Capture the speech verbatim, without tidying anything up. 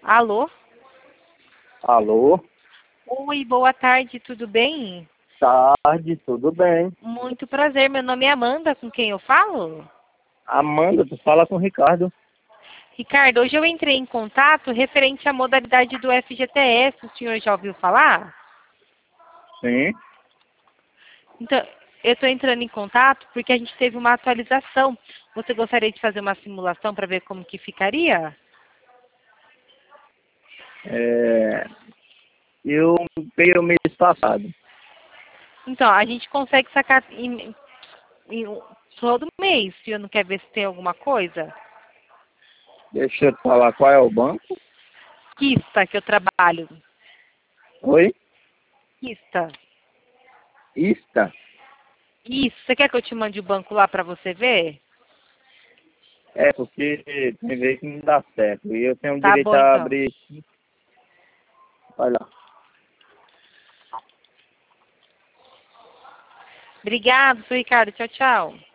Alô? Alô? Oi, boa tarde, tudo bem? Tarde, tudo bem? Muito prazer, meu nome é Amanda, com quem eu falo? Amanda, tu fala com o Ricardo. Ricardo, hoje eu entrei em contato referente à modalidade do F G T S, o senhor já ouviu falar? Sim. Então, eu estou entrando em contato porque a gente teve uma atualização. Você gostaria de fazer uma simulação para ver como que ficaria? É, eu peguei o mês passado. Então, a gente consegue sacar em, em- todo mês, se eu não quer ver se tem alguma coisa. Deixa eu te falar qual é o banco. Quista, que eu trabalho. Oi? Quista. Ista? Isso, você quer que eu te mande o banco lá para você ver? É, porque tem vezes que não dá certo. E eu tenho Tá direito bom, a então. abrir. Olha lá. Obrigado, seu Ricardo. Tchau, tchau.